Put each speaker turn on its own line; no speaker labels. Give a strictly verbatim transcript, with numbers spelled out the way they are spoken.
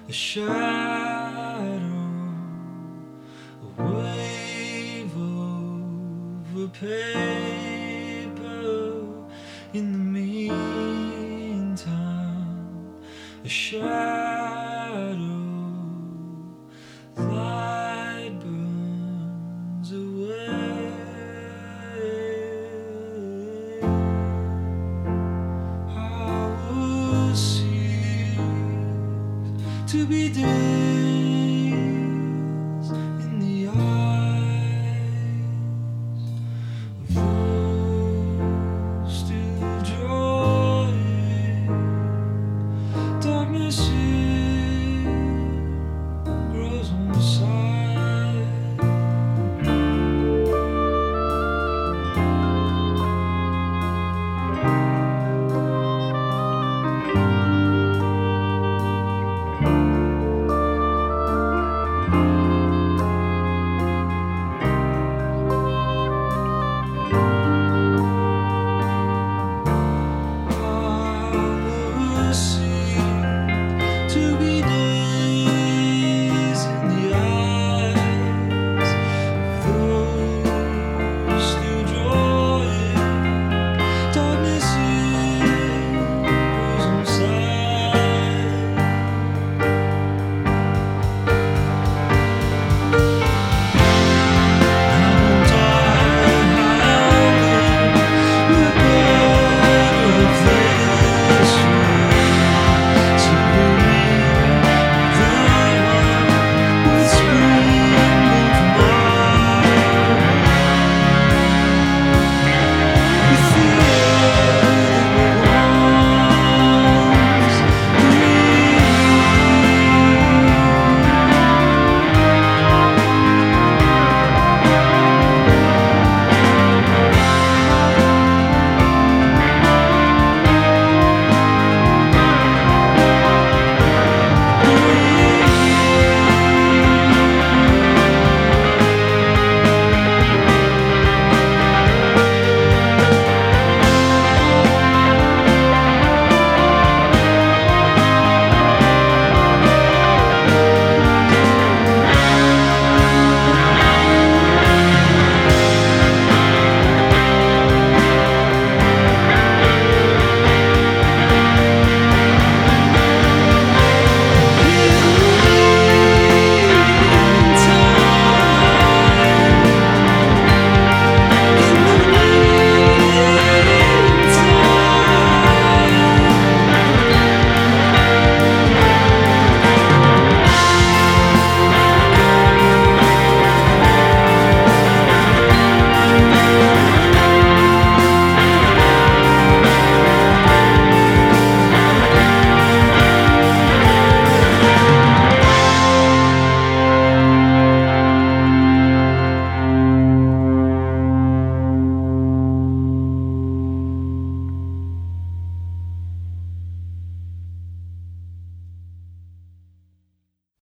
a shadow, a wave over paper. In the meantime, a shadow, light burns away. I was seemed to be days in the eyes of those still drawing. Darkness here grows on the side. To be days in the eyes of those still drawing. Darkness is